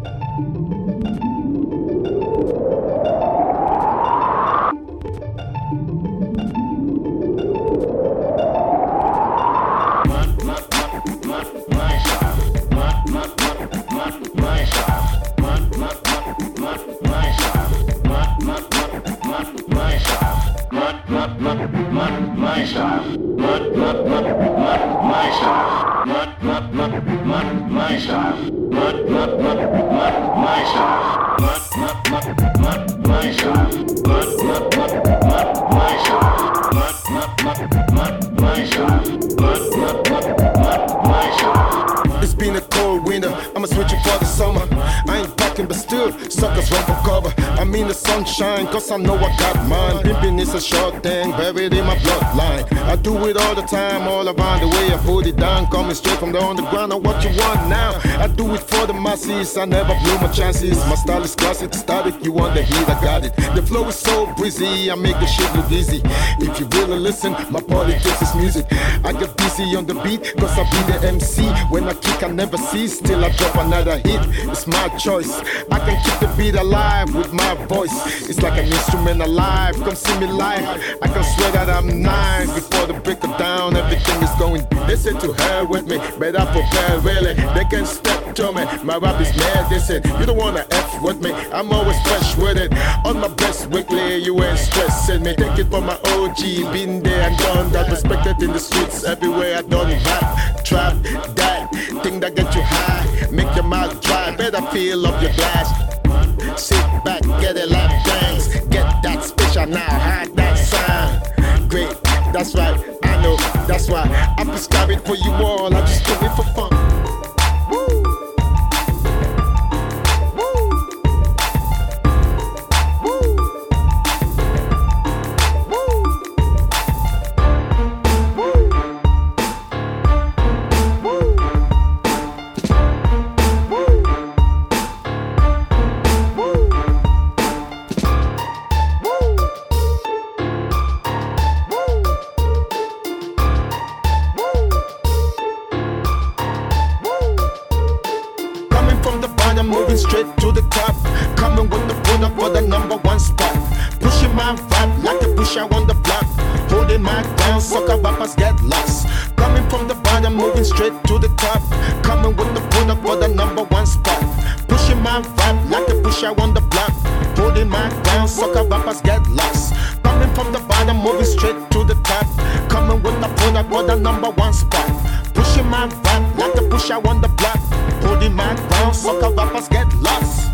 It's been a cold winter, I'ma switch it for the summer. I ain't packing, but still, suckers run for cover. I'm in the sunshine, cause I know I got mine. Pimping is a short thing, buried in my bloodline. I do it all the time, all around the way I put it down. Coming straight from the underground, now what you want now? I do it for the masses, I never blew my chances. My style is classic, static, you want the heat, I got it. The flow is so breezy, I make the shit look easy. If you really listen, my politics is music. I get busy on the beat, cause I be the MC. When I kick, I never cease, till I drop another hit. It's my choice, I can keep the beat alive with my voice. It's like an instrument alive, come see me live. I can swear that I'm nice. Before the break of down, everything is going. They say to hell with me, but I prepare really. They can step to me, my rap is mad. They said, you don't wanna F with me, I'm always fresh with it. On my best weekly, you ain't stressing me. Take it from my OG, been there and done that. Respected in the streets, everywhere I done rap. Trap, that thing that get you high, make your mouth dry. Better feel up your glass. Sit back, get a lap dance. Get that special now, hide that sound. Great, that's right, I know, that's why I prescribe it for you all. I just do it for fun. I'm moving straight to the top, coming with the product for the #1 spot. Pushing my vibe like a pusher on the block, holding my ground, sucker rappers get lost. Coming from the bottom, moving straight to the top, coming with the product for the #1 spot. Pushing my vibe like a pusher on the block, holding my ground, sucker rappers get lost. Coming from the bottom, moving straight to the top, coming with the product for the #1 spot. Pushing my vibe like a pusher on the block, holding my ground, sucker rappers get lost.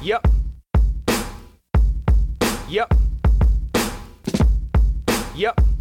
Yep.